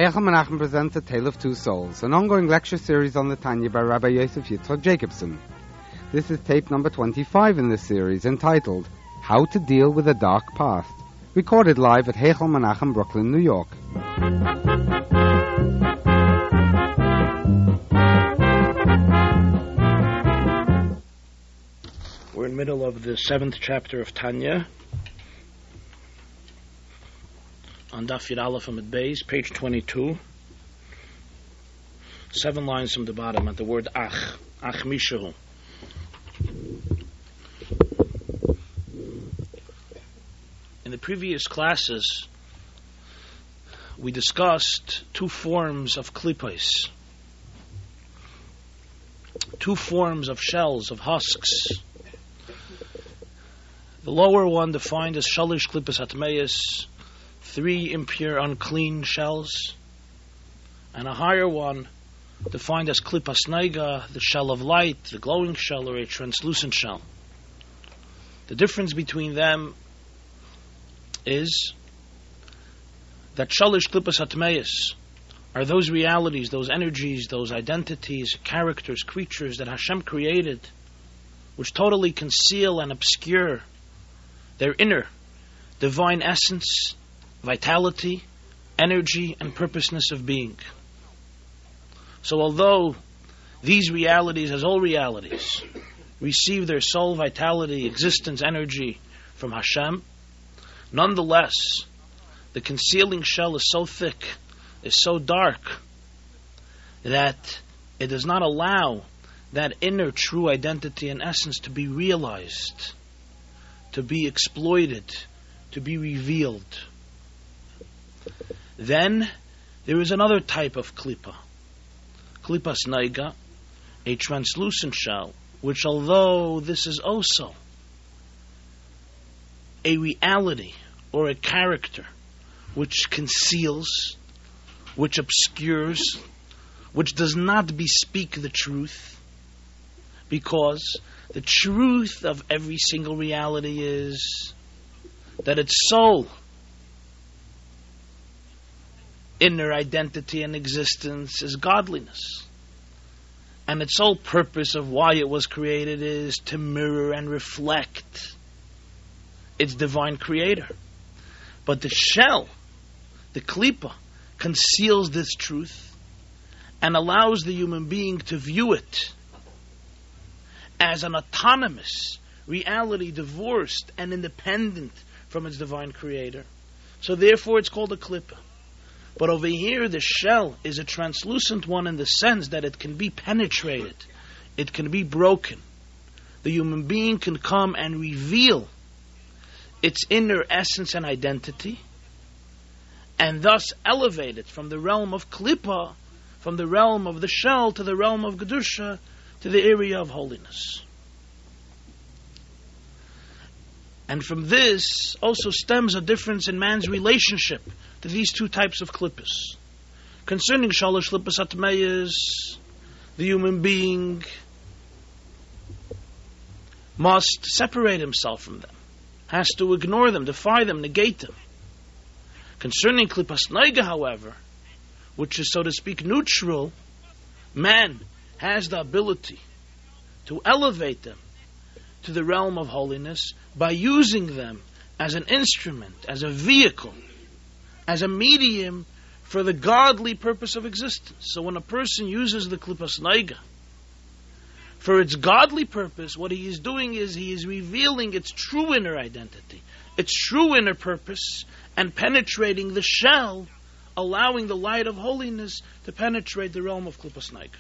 Heichal Menachem presents A Tale of Two Souls, an ongoing lecture series on the Tanya by Rabbi Yosef Yitzchak Jacobson. This is tape number 25 in this series, entitled How to Deal with a Dark Past, recorded live at Heichal Menachem, Brooklyn, New York. We're in the middle of the 7th chapter of Tanya, on Daf Yud Aleph Amud Beis, page 22. 7 lines from the bottom at the word Ach Mishahu. In the previous classes, we discussed two forms of klippos, two forms of shells, of husks. The lower one defined as Shalish Klippos Hatmeis, 3 impure, unclean shells, and a higher one defined as Klippas Neiga, the shell of light, the glowing shell, or a translucent shell. The difference between them is that Shalish Klippas Hatmeis are those realities, those energies, those identities, characters, creatures that Hashem created, which totally conceal and obscure their inner divine essence, vitality, energy, and purposeness of being. So although these realities, as all realities, receive their soul, vitality, existence, energy from Hashem, nonetheless, the concealing shell is so thick, is so dark, that it does not allow that inner true identity and essence to be realized, to be exploited, to be revealed. Then there is another type of klippa, klippas neiga, a translucent shell, which although this is also a reality or a character which conceals, which obscures, which does not bespeak the truth, because the truth of every single reality is that its soul, inner identity and existence is godliness. And its sole purpose of why it was created is to mirror and reflect its divine creator. But the shell, the klippa, conceals this truth and allows the human being to view it as an autonomous reality, divorced and independent from its divine creator. So therefore it's called a klippa. But over here the shell is a translucent one in the sense that it can be penetrated, it can be broken. The human being can come and reveal its inner essence and identity, and thus elevate it from the realm of klippa, from the realm of the shell, to the realm of gedusha, to the area of holiness. And from this also stems a difference in man's relationship to these two types of klippas. Concerning Shalosh Klippas Hatmeis, the human being must separate himself from them, has to ignore them, defy them, negate them. Concerning Klippas Neiga, however, which is, so to speak, neutral, man has the ability to elevate them to the realm of holiness by using them as an instrument, as a vehicle, as a medium for the godly purpose of existence. So when a person uses the Klippas Neiga for its godly purpose, what he is doing is he is revealing its true inner identity, its true inner purpose, and penetrating the shell, allowing the light of holiness to penetrate the realm of Klippas Neiga.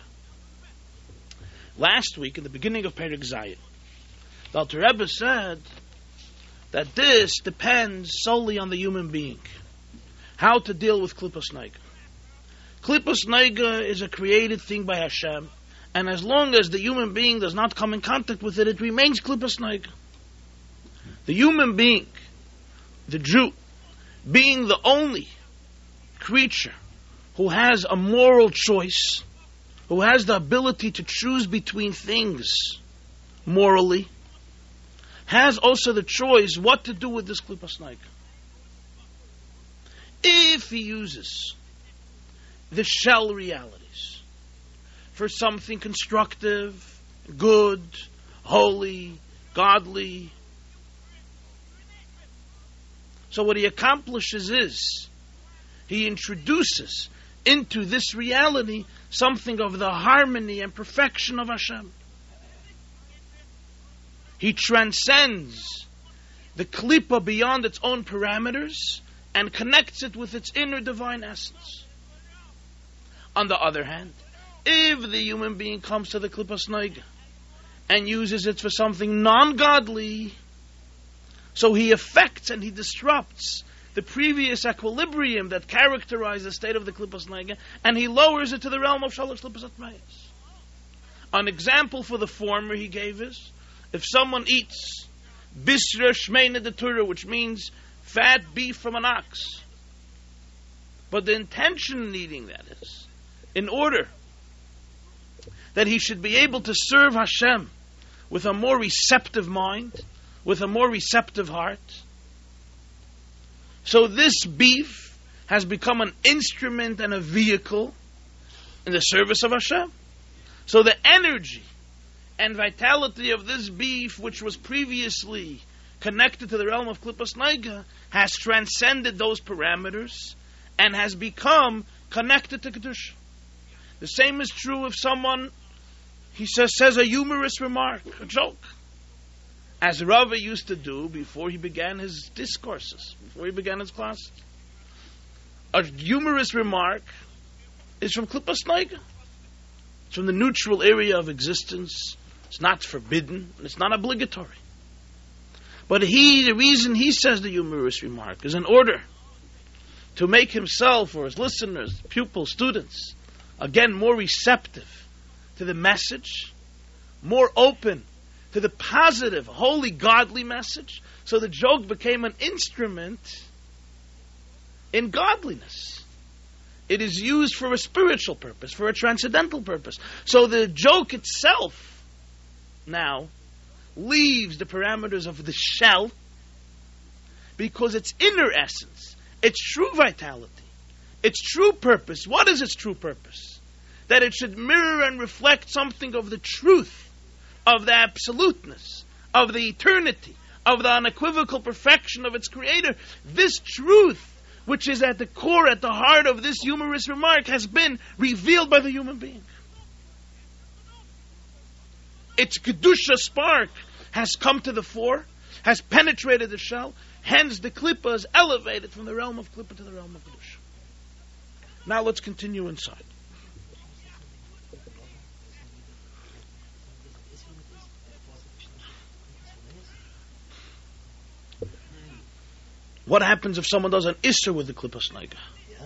Last week, in the beginning of Perek Zayin, the Alter Rebbe said that this depends solely on the human being. How to deal with Klippas Neiga. Klippas Neiga is a created thing by Hashem, and as long as the human being does not come in contact with it, it remains Klippas Neiga. The human being, the Jew, being the only creature who has a moral choice, who has the ability to choose between things morally, has also the choice what to do with this Klippas Neiga. If he uses the shell realities for something constructive, good, holy, godly. So what he accomplishes is he introduces into this reality something of the harmony and perfection of Hashem. He transcends the klipa beyond its own parameters and connects it with its inner divine essence. On the other hand, if the human being comes to the klipas noiga and uses it for something non-godly, so he affects and he disrupts the previous equilibrium that characterized the state of the klipas noiga, and he lowers it to the realm of shalosh klipas atmayas. An example for the former he gave is, if someone eats bisra shmeina de Torah, which means fat beef from an ox, but the intention in eating that is in order that he should be able to serve Hashem with a more receptive mind, with a more receptive heart. So this beef has become an instrument and a vehicle in the service of Hashem. So the energy and vitality of this beef, which was previously connected to the realm of klipas noiga, has transcended those parameters and has become connected to kedusha. The same is true if someone, he says a humorous remark, a joke, as Rava used to do before he began his discourses, before he began his classes. A humorous remark is from klipas noiga. It's from the neutral area of existence. It's not forbidden, and it's not obligatory. But the reason he says the humorous remark is in order to make himself or his listeners, pupils, students, again, more receptive to the message, more open to the positive, holy, godly message. So the joke became an instrument in godliness. It is used for a spiritual purpose, for a transcendental purpose. So the joke itself now leaves the parameters of the shell, because its inner essence, its true vitality, its true purpose. What is its true purpose? That it should mirror and reflect something of the truth, of the absoluteness, of the eternity, of the unequivocal perfection of its creator. This truth, which is at the core, at the heart of this humorous remark, has been revealed by the human being. Its kedusha spark has come to the fore, has penetrated the shell. Hence, the klippa is elevated from the realm of klippa to the realm of kedusha. Now let's continue inside. What happens if someone does an isser with the klippas noiga?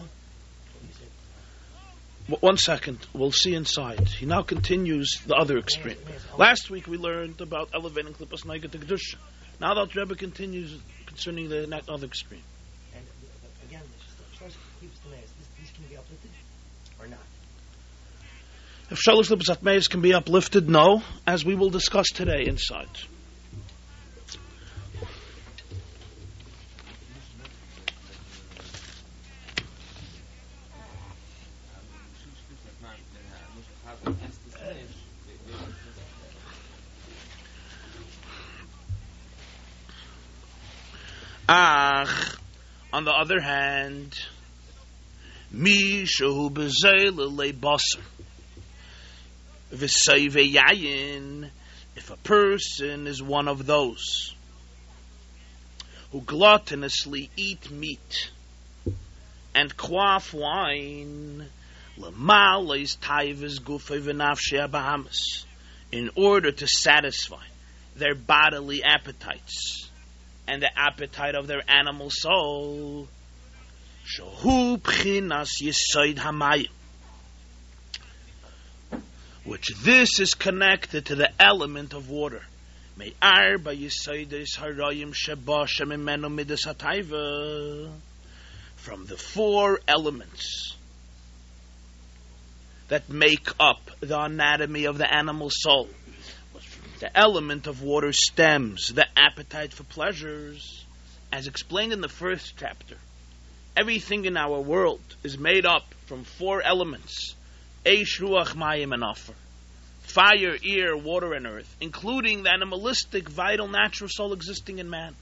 One second, we'll see inside. He now continues the other extreme. Last week we learned about elevating klippas noiga to kedusha. Now the Rebbe continues concerning the other extreme. And again, these can be uplifted or not? If shalosh klippas atmayas can be uplifted, no, as we will discuss today inside. On the other hand, mi shehu bezeil le basar v'seive yayin, if a person is one of those who gluttonously eat meat and quaff wine, l'malais taivas gufay v'nafshei abahamas, in order to satisfy their bodily appetites and the appetite of their animal soul, shahu pchinas yisoid hamayim, which this is connected to the element of water. Me'ar ba yisoides harayim sheba shemimenu midas hataiva, from the four elements that make up the anatomy of the animal soul. The element of water stems the appetite for pleasures, as explained in the first chapter. everything in our world is made up from 4 elements: Eish, Ruach, Mayim, and Afer. Fire, air, water, and earth, including the animalistic, vital, natural soul existing in man.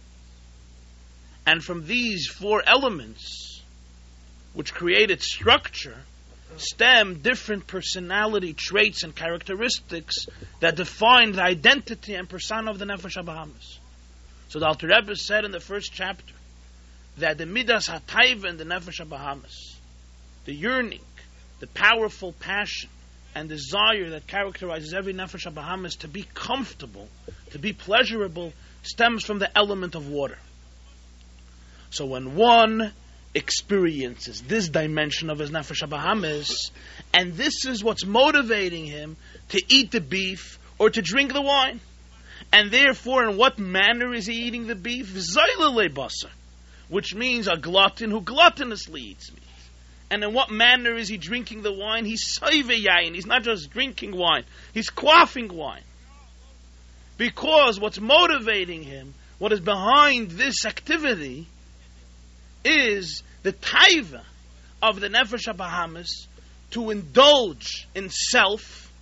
And from these 4 elements, which create its structure, stem different personality traits and characteristics that define the identity and persona of the Nefesh HaBahamis. So the Alter Rebbe said in the first chapter that the Midas HaTaiva in the Nefesh HaBahamis, the yearning, the powerful passion and desire that characterizes every Nefesh HaBahamis to be comfortable, to be pleasurable, stems from the element of water. So when one experiences this dimension of his Nefesh HaBahamis, and this is what's motivating him to eat the beef or to drink the wine, and therefore in what manner is he eating the beef? Zaylele basar, which means a glutton who gluttonously eats meat. And in what manner is he drinking the wine? He's soive yayin. He's not just drinking wine, he's quaffing wine. Because what's motivating him, what is behind this activity, is the taiva of the Nefesh HaBahamis to indulge in self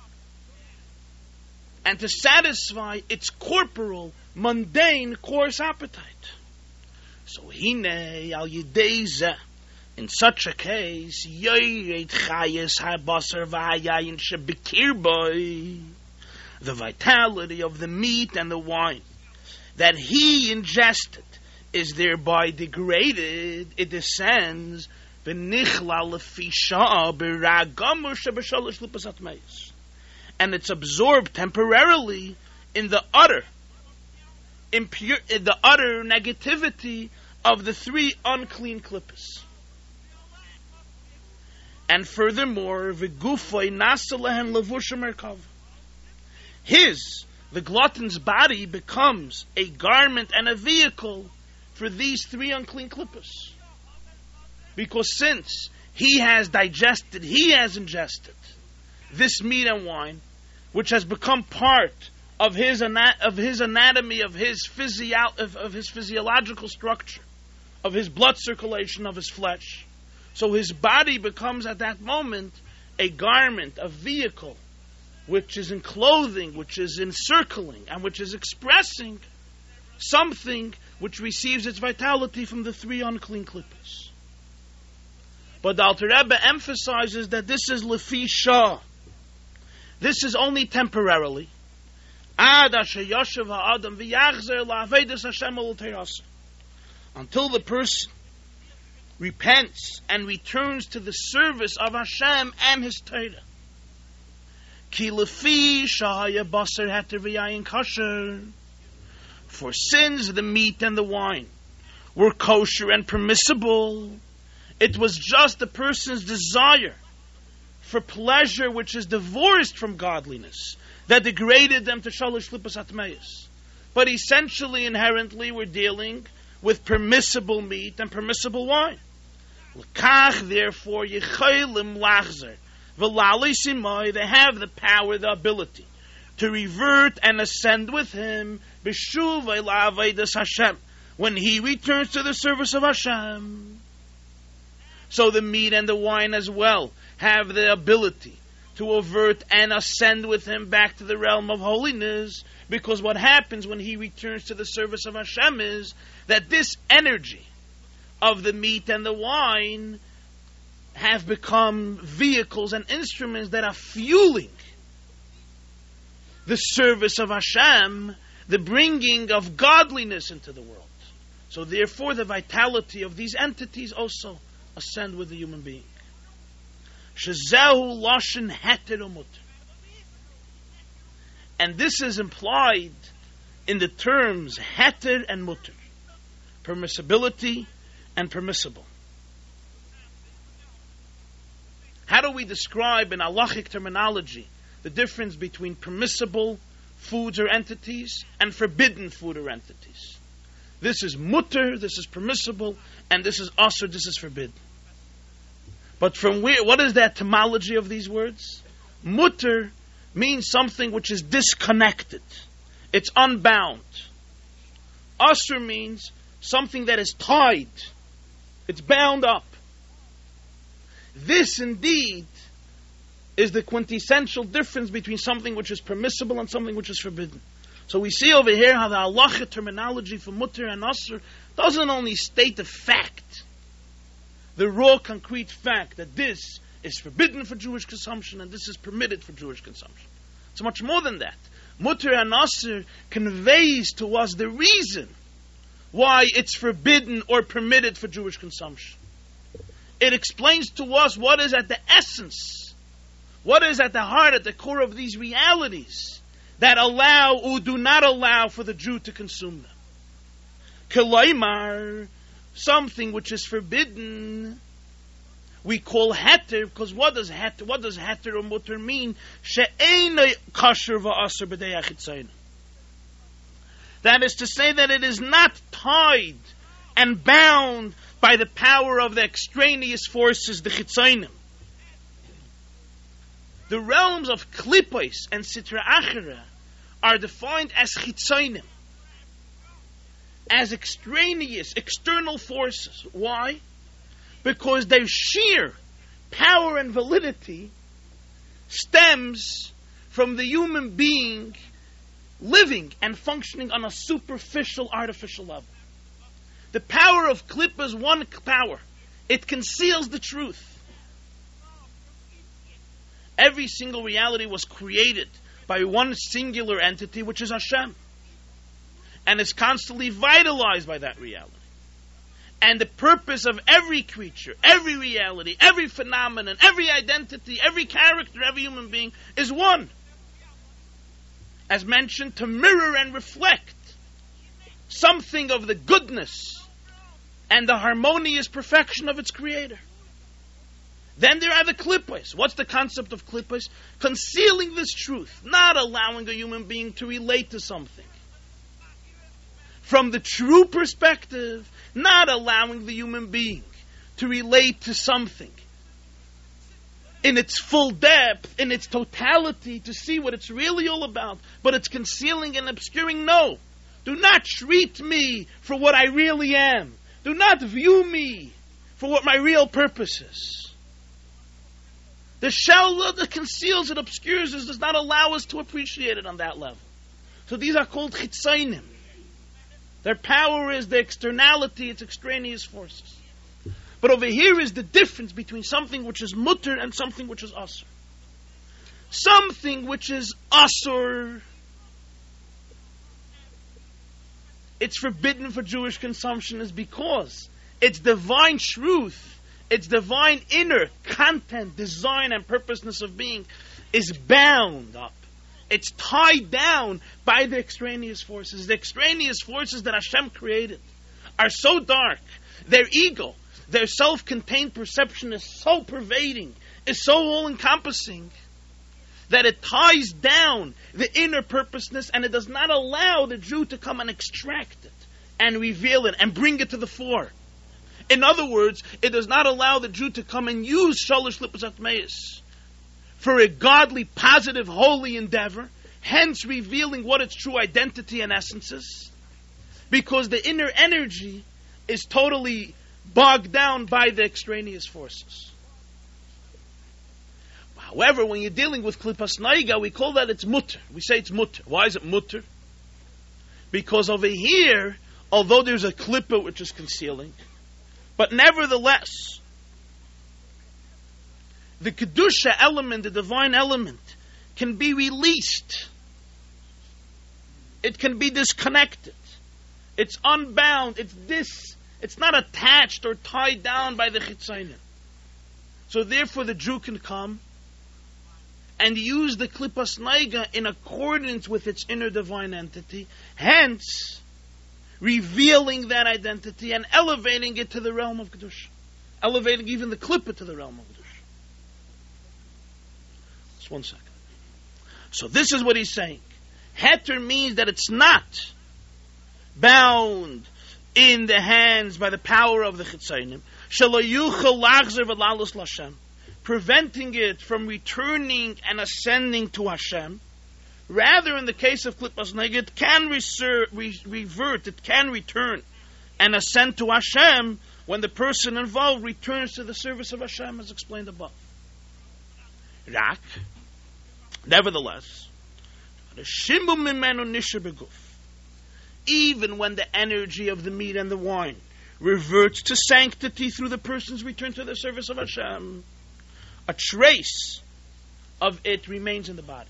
and to satisfy its corporal, mundane, coarse appetite. So hine al yidei, in such a case, yoyred chayes habasar v'hayayin shebekirbai, the vitality of the meat and the wine that he ingested is thereby degraded. It descends v'nichla lefi sha'a b'ragamu shebeshalosh lipas atmeis, and it's absorbed temporarily in the utter negativity of the 3 unclean klippas. And furthermore, v'gufay nasa lehen levush merkav, the glutton's body becomes a garment and a vehicle for these 3 unclean klippas. Because since he has ingested this meat and wine, which has become part of his anatomy, of his physiological structure, of his blood circulation, of his flesh, so his body becomes at that moment a garment, a vehicle, which is in clothing, which is encircling, and which is expressing something which receives its vitality from the 3 unclean klippas. But the Alter Rebbe emphasizes that this is lefi shah. This is only temporarily. Until the person repents and returns to the service of Hashem and His Torah. Ki lefi shahaya basar heter v'yayin kosher. For since the meat and the wine were kosher and permissible, it was just the person's desire for pleasure which is divorced from godliness that degraded them to shalosh lipas atmeis. But essentially, inherently, we're dealing with permissible meat and permissible wine. L'kach, therefore, yichaylim lachzer v'lali simai, they have the power, the ability to revert and ascend with him b'shuv elavedas Hashem, when he returns to the service of Hashem. So the meat and the wine as well have the ability to avert and ascend with him back to the realm of holiness, because what happens when he returns to the service of Hashem is that this energy of the meat and the wine have become vehicles and instruments that are fueling the service of Hashem, the bringing of godliness into the world. So therefore the vitality of these entities also ascend with the human being. Shezehu lashon heter umut. And this is implied in the terms heter and mutter, permissibility and permissible. How do we describe in halachic terminology the difference between permissible foods or entities and forbidden food or entities? This is mutter, this is permissible, and this is asur, this is forbidden. But from where? What is the etymology of these words? Mutter means something which is disconnected. It's unbound. Asur means something that is tied. It's bound up. This indeed is the quintessential difference between something which is permissible and something which is forbidden. So we see over here how the halacha terminology for mutter and asr doesn't only state the fact, the raw concrete fact that this is forbidden for Jewish consumption and this is permitted for Jewish consumption. It's much more than that. Mutter and asr conveys to us the reason why it's forbidden or permitted for Jewish consumption. It explains to us what is at the essence, what is at the heart, at the core of these realities that allow or do not allow for the Jew to consume them. Kelaimar, something which is forbidden, we call heter, because what does heter or mutter mean? She'eina kasher va'aser b'dei achitzayna. That is to say that it is not tied and bound by the power of the extraneous forces, the chitzaynim. The realms of klipos and sitra achera are defined as chitzaynim, as extraneous, external forces. Why? Because their sheer power and validity stems from the human being living and functioning on a superficial, artificial level. The power of klippa is one power. It conceals the truth. Every single reality was created by one singular entity, which is Hashem, and is constantly vitalized by that reality. And the purpose of every creature, every reality, every phenomenon, every identity, every character, every human being is one. As mentioned, to mirror and reflect something of the goodness and the harmonious perfection of its creator. Then there are the klippos. What's the concept of klippos? Concealing this truth, not allowing a human being to relate to something. From the true perspective, not allowing the human being to relate to something in its full depth, in its totality, to see what it's really all about, but it's concealing and obscuring. No. Do not treat me for what I really am. Do not view me for what my real purpose is. The shell that conceals and obscures us does not allow us to appreciate it on that level. So these are called chitzaynim. Their power is the externality, its extraneous forces. But over here is the difference between something which is mutter and something which is asur. Something which is asur, it's forbidden for Jewish consumption is because its divine truth, its divine inner content, design, and purposeness of being is bound up. It's tied down by the extraneous forces. The extraneous forces that Hashem created are so dark. Their ego, their self-contained perception is so pervading, is so all-encompassing, that it ties down the inner purposeness and it does not allow the Jew to come and extract it and reveal it and bring it to the fore. In other words, it does not allow the Jew to come and use shalosh klippos atmeis for a godly, positive, holy endeavor, hence revealing what its true identity and essence is, because the inner energy is totally bogged down by the extraneous forces. However, when you're dealing with klippas naiga, we call that it's mutter. We say it's mutter. Why is it mutter? Because over here, although there's a klippa which is concealing, but nevertheless, the kedusha element, the divine element, can be released. It can be disconnected. It's unbound. It's not attached or tied down by the chitzayim. So therefore the Jew can come and use the klippas naiga in accordance with its inner divine entity, hence revealing that identity and elevating it to the realm of kedusha, elevating even the klippa to the realm of kedusha. Just 1 second. So this is what he's saying. Heter means that it's not bound in the hands by the power of the chitzayim, shelo yuchel lachzer v'lalus l'Hashem, preventing it from returning and ascending to Hashem. Rather, in the case of klippas naiga, it can revert, it can return and ascend to Hashem when the person involved returns to the service of Hashem, as explained above. Rak, nevertheless, even when the energy of the meat and the wine reverts to sanctity through the person's return to the service of Hashem, a trace of it remains in the body.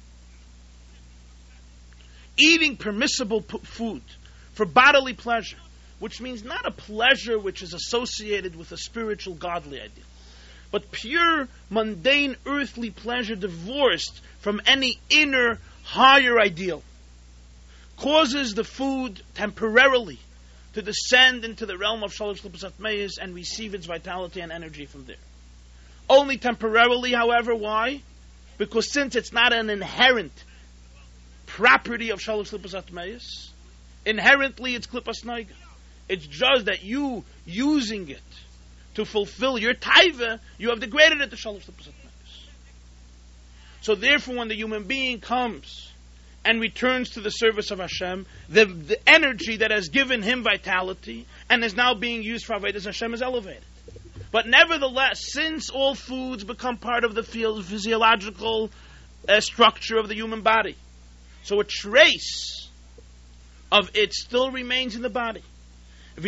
Eating permissible food for bodily pleasure, which means not a pleasure which is associated with a spiritual, godly ideal, but pure, mundane, earthly pleasure divorced from any inner, higher ideal, causes the food temporarily to descend into the realm of Shalosh Klippos Atmeis and receive its vitality and energy from there. Only temporarily, however. Why? Because since it's not an inherent property of Shalosh Klippos Atmeis, inherently it's Klippas Noiga. It's just that you using it to fulfill your taiva, you have degraded it to Shalosh Klippos Atmeis. So therefore, when the human being comes and returns to the service of Hashem, the energy that has given him vitality and is now being used for Avodas Hashem is elevated. But nevertheless, since all foods become part of the physiological structure of the human body, so a trace of it still remains in the body. For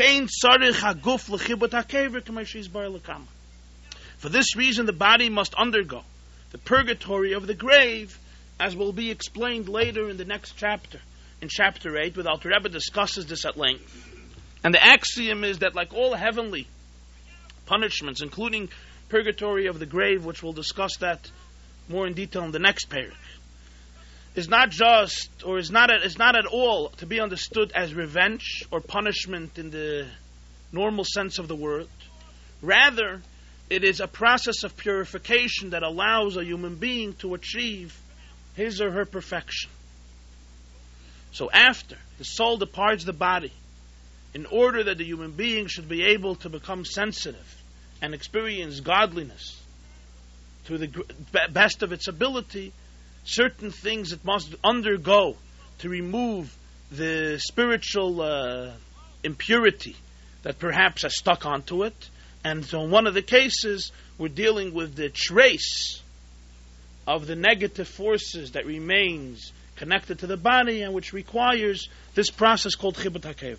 this reason, the body must undergo the purgatory of the grave, as will be explained later in the next chapter, in chapter 8, where the Alter Rebbe discusses this at length. And the axiom is that, like all heavenly punishments, including purgatory of the grave, which we'll discuss that more in detail in the next parak, is not just, or is not at all to be understood as revenge or punishment in the normal sense of the word. Rather, it is a process of purification that allows a human being to achieve his or her perfection. So after the soul departs the body, in order that the human being should be able to become sensitive and experience godliness to the best of its ability, certain things it must undergo to remove the spiritual impurity that perhaps has stuck onto it. And so in one of the cases, we're dealing with the trace of the negative forces that remains connected to the body and which requires this process called Chibut HaKever.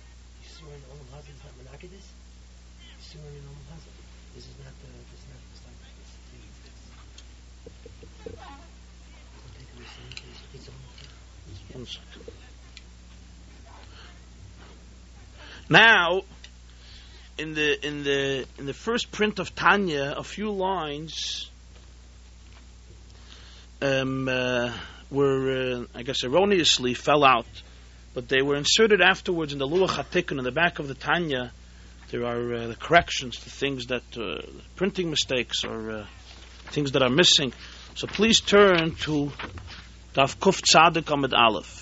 Now, in the first print of Tanya, a few lines were, I guess, erroneously fell out, but they were inserted afterwards in the Luach HaTikun in the back of the Tanya. There are the corrections to things that printing mistakes or things that are missing. So please turn to Daf Kuf Tzadik Amid Aleph.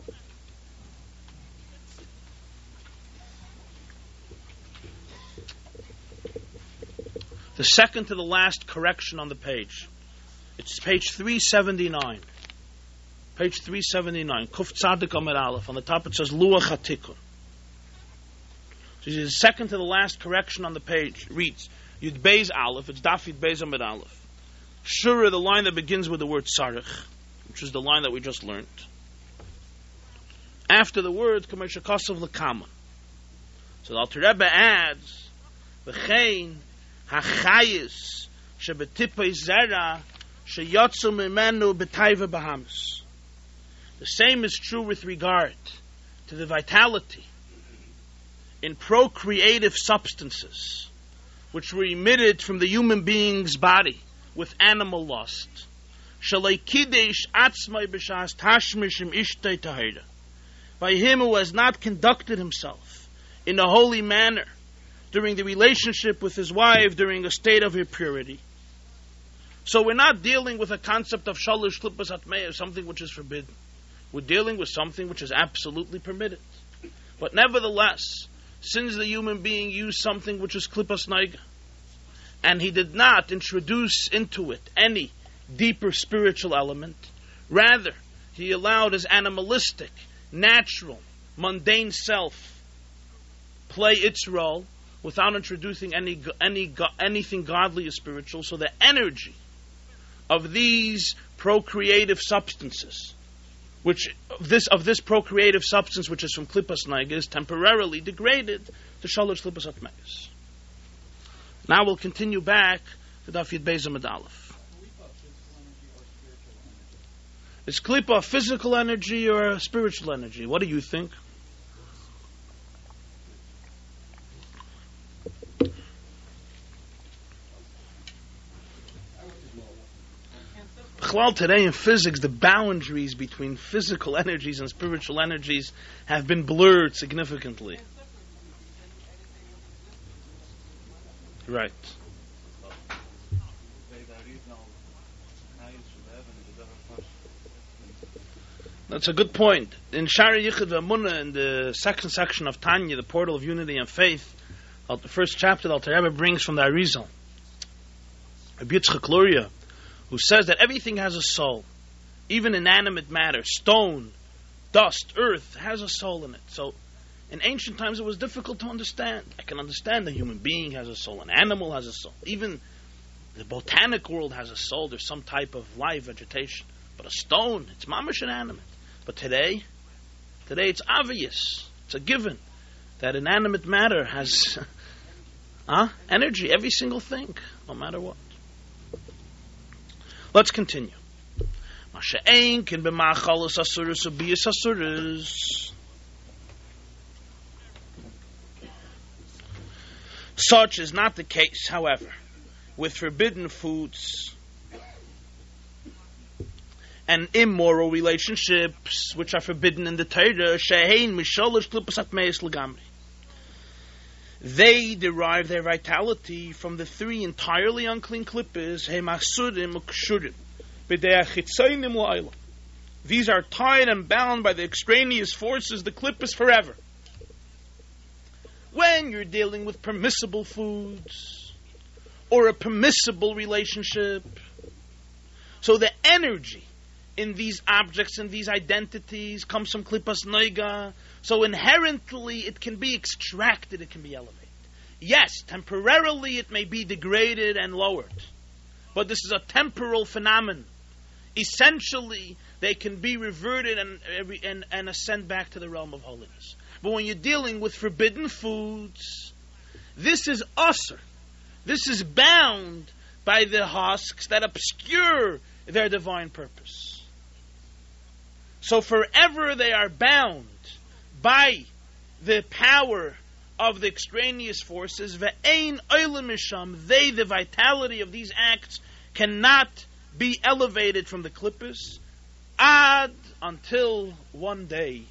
The second to the last correction on the page. It's page 379. Page 379. Kuf Tzadik Amid Aleph. On the top it says Luach HaTikun. So the second to the last correction on the page reads Yud Beis Aleph. It's Daf Yud Beis Amid Aleph. Shura, the line that begins with the word Sarich, which is the line that we just learned. After the word Kamesha Kosav L'Kama. So the Alter Rebbe adds V'chein Hachayis Shebetipei Zera Sheyotzu Mimenu B'Taiva Bahamas. The same is true with regard to the vitality in procreative substances which were emitted from the human being's body with animal lust. Shalei Kidesh Atzmai B'Shas Tashmishim Ishtei Tahira. By him who has not conducted himself in a holy manner during the relationship with his wife during a state of impurity. So we're not dealing with a concept of Shalosh Klippos Atmeis, something which is forbidden. We're dealing with something which is absolutely permitted. But nevertheless, since the human being used something which is Klippas Noiga, and he did not introduce into it any deeper spiritual element, rather, he allowed his animalistic, natural, mundane self play its role without introducing anything godly or spiritual. So the energy of these procreative substances, of this procreative substance which is from Klippas Naiga, is temporarily degraded to Shalosh Klippas Atmeis. Now we'll continue back to Daf Yud Beis Amud Aleph. Is Klippa physical energy or spiritual energy? What do you think? Today in physics, the boundaries between physical energies and spiritual energies have been blurred significantly. Right. That's a good point. In Shari Yichud V'Amunah, in the second section of Tanya, the portal of unity and faith, the first chapter the Alter Rebbe brings from the Arizal, Rabbi Yitzchak Luria, who says that everything has a soul. Even inanimate matter, stone, dust, earth, has a soul in it. So, in ancient times it was difficult to understand. I can understand a human being has a soul, an animal has a soul. Even the botanic world has a soul. There's some type of live vegetation. But a stone, it's mamash inanimate. But today it's obvious. It's a given that inanimate matter has energy, every single thing, no matter what. Let's continue. Such is not the case, however, with forbidden foods and immoral relationships which are forbidden in the Torah. They derive their vitality from the three entirely unclean klippas. These are tied and bound by the extraneous forces, the klippas, forever. When you're dealing with permissible foods or a permissible relationship, so the energy in these objects and these identities comes from Klippas Noiga, so inherently it can be extracted, it can be elevated. Yes, temporarily it may be degraded and lowered, but this is a temporal phenomenon. Essentially, they can be reverted and ascend back to the realm of holiness. But when you're dealing with forbidden foods, this is usher. This is bound by the husks that obscure their divine purpose. So forever they are bound by the power of the extraneous forces. Ve'ein olam misham, they, the vitality of these acts, cannot be elevated from the klippas until one day,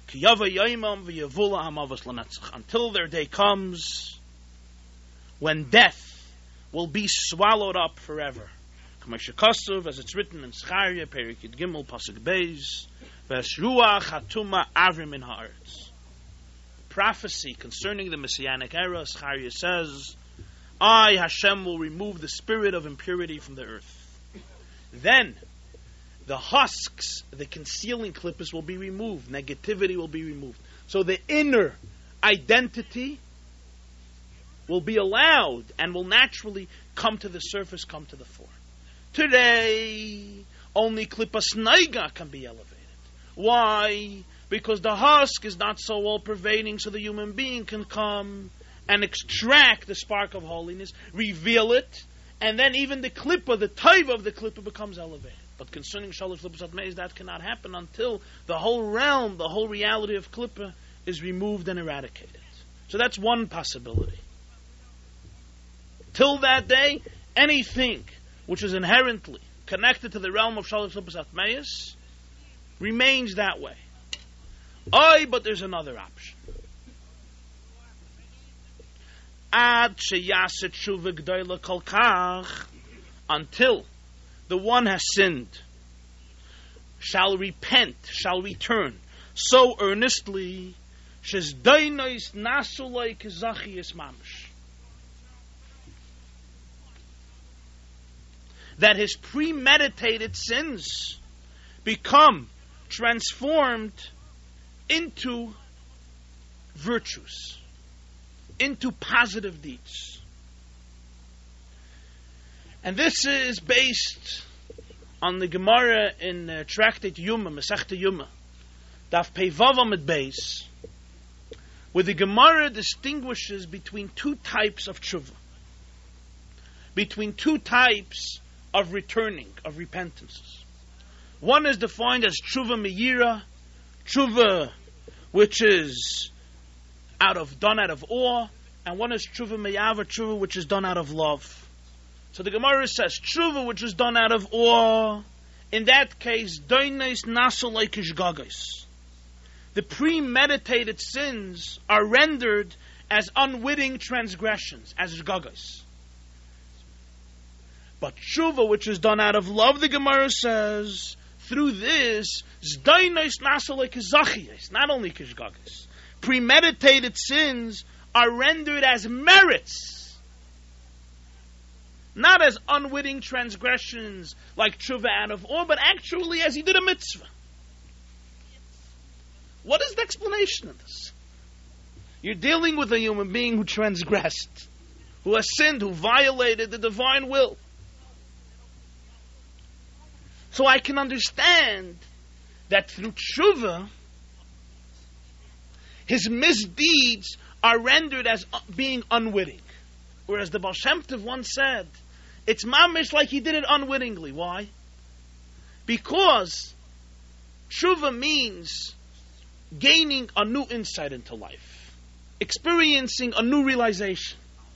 until their day comes when death will be swallowed up forever. As it's written in Zechariah, Perek Yud Gimel, Pasuk Beis, V'esruach hatuma avrim in haaretz. Prophecy concerning the Messianic era, Zechariah says, I, Hashem, will remove the spirit of impurity from the earth. Then the husks, the concealing klippas, will be removed. Negativity will be removed. So the inner identity will be allowed and will naturally come to the surface, come to the fore. Today, only Klippas Naiga can be elevated. Why? Because the husk is not so all-pervading, so the human being can come and extract the spark of holiness, reveal it, and then even the klippa, the taiva of the klippa, becomes elevated. But concerning Shalosh Klippas Atmeis, that cannot happen until the whole realm, the whole reality of klippa is removed and eradicated. So that's one possibility. Till that day, anything which is inherently connected to the realm of Shalosh Klippas Atmeis remains that way. But there's another option. Until the one has sinned, shall repent, shall return so earnestly, that his premeditated sins become transformed into virtues. into positive deeds. And this is based on the Gemara in Tractate Yuma, Masechta Yuma, Daf Pei Vav Amud Beis, where the Gemara distinguishes between two types of tshuva, between two types of returning, of repentances. One is defined as tshuva me'ira, tshuva which is done out of awe, and one is tshuva me'ava, tshuva which is done out of love. So the Gemara says, tshuva which is done out of awe, in that case, doines naso leikish gagos. The premeditated sins are rendered as unwitting transgressions, as gagos. But tshuva which is done out of love, the Gemara says, through this, doines naso leikish zachiyos, not only kish gagos. Premeditated sins are rendered as merits, not as unwitting transgressions like tshuva out of awe, but actually as he did a mitzvah. What is the explanation of this? You're dealing with a human being who transgressed, who has sinned, who violated the divine will. So I can understand that through tshuva, his misdeeds are rendered as being unwitting. Whereas the Baal Shem Tov once said, it's mamish like he did it unwittingly. Why? Because tshuva means gaining a new insight into life, experiencing a new realization.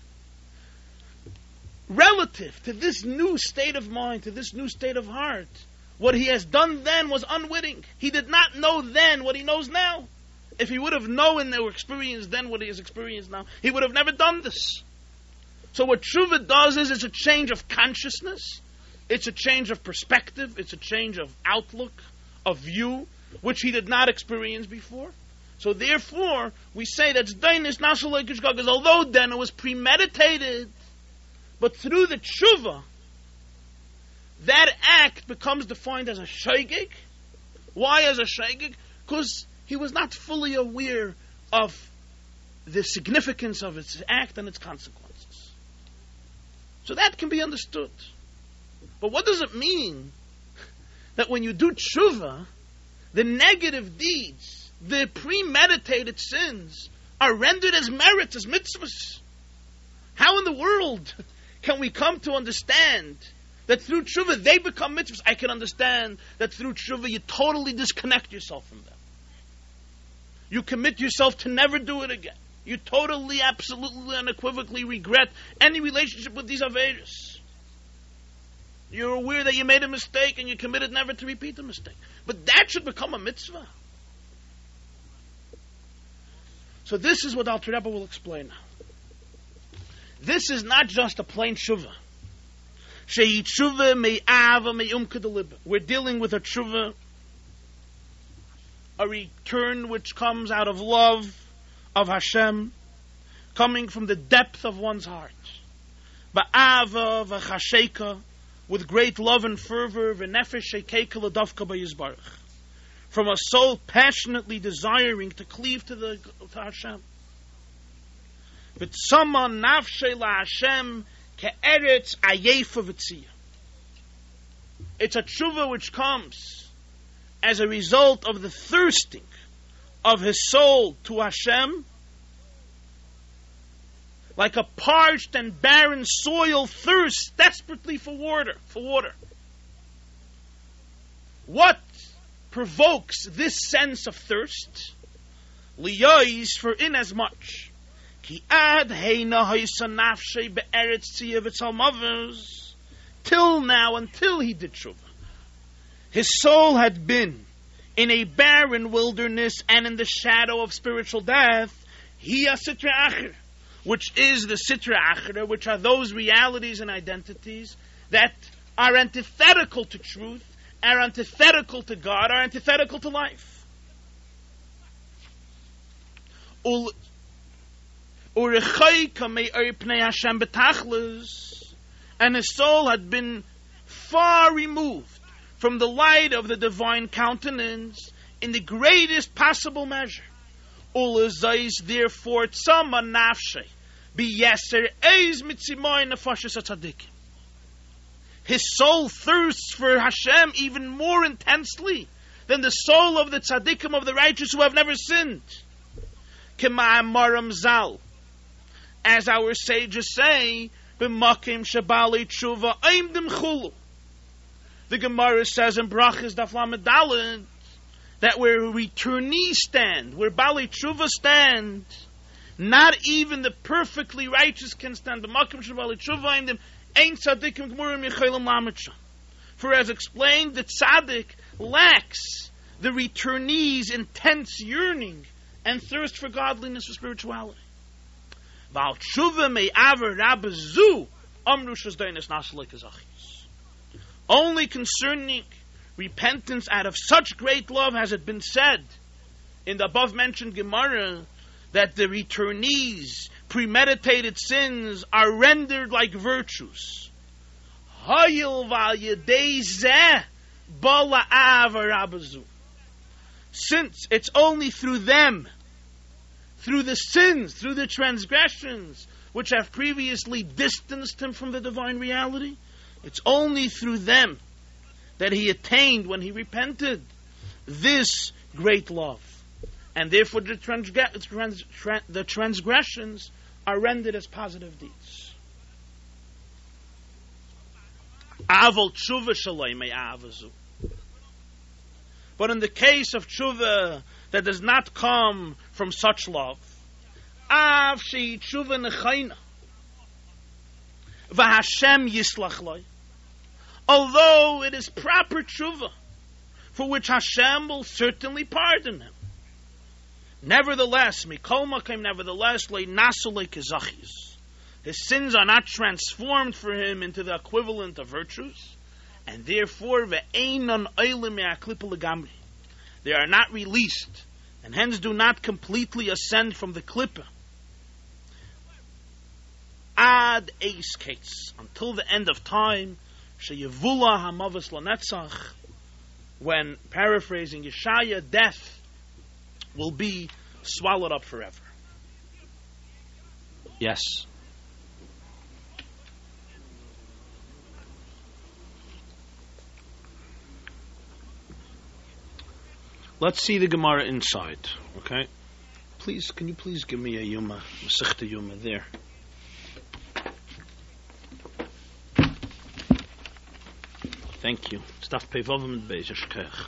Relative to this new state of mind, to this new state of heart, what he has done then was unwitting. He did not know then what he knows now. If he would have known or experienced then what he has experienced now, he would have never done this. So what tshuva does is it's a change of consciousness, it's a change of perspective, it's a change of outlook, of view, which he did not experience before. So therefore, we say that's dainis naso leikish gagos, although then it was premeditated, but through the tshuva, that act becomes defined as a shaygig. Why as a shaygig? Because he was not fully aware of the significance of its act and its consequences. So that can be understood. But what does it mean that when you do tshuva, the negative deeds, the premeditated sins, are rendered as merits, as mitzvahs? How in the world can we come to understand that through tshuva they become mitzvahs? I can understand that through tshuva you totally disconnect yourself from them. You commit yourself to never do it again. You totally, absolutely, unequivocally regret any relationship with these Averis. You're aware that you made a mistake and you committed never to repeat the mistake. But that should become a mitzvah. So this is what Alter Rebbe will explain now. This is not just a plain tshuva. Shei tshuva me'ava me'umka delibba. We're dealing with a tshuva, a return which comes out of love of Hashem, coming from the depth of one's heart. Ba'ava v'chasheka, with great love and fervor, v'nefesh shekeika l'davka b'yizbarach, from a soul passionately desiring to cleave to Hashem. V'tzama nafshe la'Hashem ke'eretz ayefa v'tziyah. It's a tshuva which comes as a result of the thirsting of his soul to Hashem, like a parched and barren soil thirsts desperately for water. What provokes this sense of thirst? Liyais, for inasmuch ki ad heina haisa nafshe be'eretz tziyah v'tzalmavos, till now, until he did tshuva, his soul had been in a barren wilderness and in the shadow of spiritual death, hiya sitra acher, which is the sitra achera, which are those realities and identities that are antithetical to truth, are antithetical to God, are antithetical to life. And his soul had been far removed from the light of the divine countenance in the greatest possible measure. Ulazais therefore tzama nafshe be yeser eis mitzimoy nefashis tzaddikim. His soul thirsts for Hashem even more intensely than the soul of the tzaddikim, of the righteous who have never sinned. K'ma'amaram zal, as our sages say, b'makim shabali tshuva aimdim chulu. The Gemara says in Brachas Daf Lamed Daled that where returnees stand, where Bali Tshuva stand, not even the perfectly righteous can stand. B'makim shabali tshuva aimdim ein tzaddikim gmurim yechelim lametcha. For as explained, the tzaddik lacks the returnees' intense yearning and thirst for godliness, for spirituality. Val tshuva me'aver rabbezu amru shazdainus nasalek azachis. Only concerning repentance out of such great love has it been said in the above mentioned Gemara that the returnees' premeditated sins are rendered like virtues. Since it's only through them, through the sins, through the transgressions which have previously distanced him from the divine reality, it's only through them that he attained, when he repented, this great love. And therefore the transgressions are rendered as positive deeds. Aval tshuva shalei me'avazu. But in the case of tshuva that does not come from such love, av shei tshuva nechayna v'Hashem yislach loi, although it is proper tshuva for which Hashem will certainly pardon him, nevertheless, mikol makom, nevertheless, le nasu le kezachis, his sins are not transformed for him into the equivalent of virtues, and therefore ve'einon oilim me'aklipa legamri, they are not released, and hence do not completely ascend from the klippa ad eis kates, until the end of time, sheyevula hamavos lanetzach, when, paraphrasing Yeshaya, death will be swallowed up forever. Yes. Let's see the Gemara inside, okay? Please, can you please give me a Yuma, Masechta Yuma there? Thank you. Staf Pevavim and Beis Yeshkech.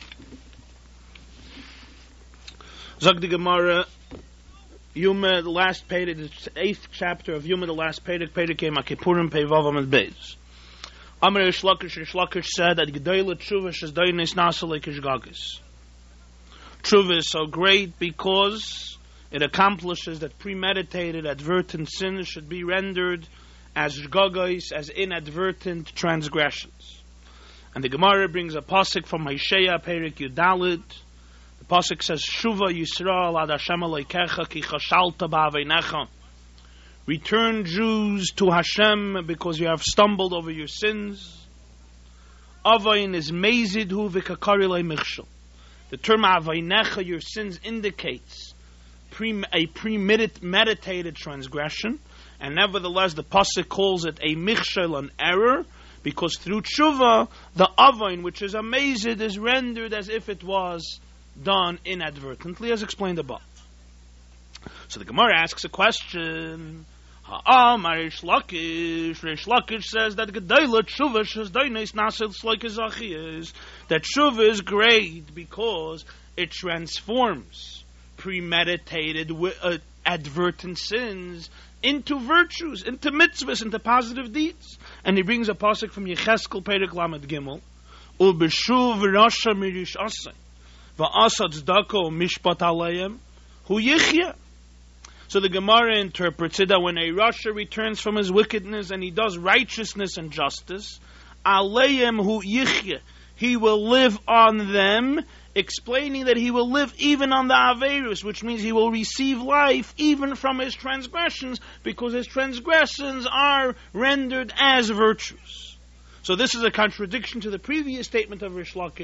Zog the Gemara, Yuma, the last Perek, the 8th chapter of Yuma, the last Perek came Akipurim Pevavim and Beis. Amar Reish Lakish said that Gedoyle Tshuva Shazdoynes Nasale Kishgagis. Tshuva is so great because it accomplishes that premeditated, advertent sins should be rendered as gagos, as inadvertent transgressions. And the Gemara brings a pasuk from Hosea, Perek Yudalid. The pasuk says, Shuva Yisrael ad Hashem Elokecha ki chashalta ba'aveinecha. Return, Jews, to Hashem because you have stumbled over your sins. Avain is mezid hu v'kakari le michshel. The term aveinecha, your sins, indicates a premeditated transgression, and nevertheless the pasuk calls it a michshel, an error, because through tshuva, the avain, which is amazed, is rendered as if it was done inadvertently, as explained above. So the Gemara asks a question. Reish Lakish says that Gedoyle Tshuva Shazdoynes Nasel Sloikazachiyas, that Tshuva is great because it transforms premeditated, advertent sins into virtues, into mitzvahs, into positive deeds. And he brings a pasuk from Yecheskel Perek Lamed Gimel, Ubeshuv Rasha Mirish Asay, Va'asad Zdako Mishpat Alayim, Hu Yichya. So the Gemara interprets it that when a Rasha returns from his wickedness and he does righteousness and justice, Alayim Hu Yichya, he will live on them, explaining that he will live even on the Aveirus, which means he will receive life even from his transgressions, because his transgressions are rendered as virtues. So this is a contradiction to the previous statement of Reish Lakish,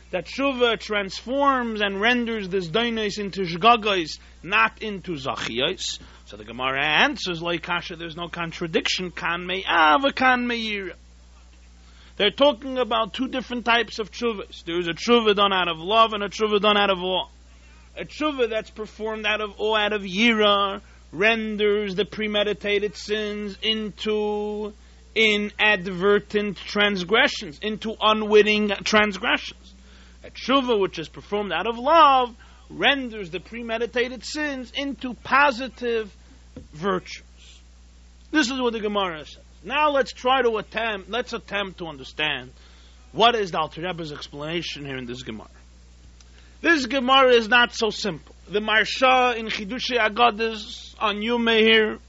that tshuva transforms and renders this doinos into shgagos, not into zachiyos. So the Gemara answers, like kasha, there's no contradiction. Kan me'ava, kan me'ira. They're talking about two different types of tshuvas. There's a tshuva done out of love and a tshuva done out of awe. A tshuva that's performed out of awe, out of yira, renders the premeditated sins into inadvertent transgressions, into unwitting transgressions. A tshuva which is performed out of love renders the premeditated sins into positive virtues. This is what the Gemara says. Now let's attempt to understand what is the Alter Rebbe's explanation here in this Gemara. This Gemara is not so simple. The Marsha in Chidushei Agadas on Yuma here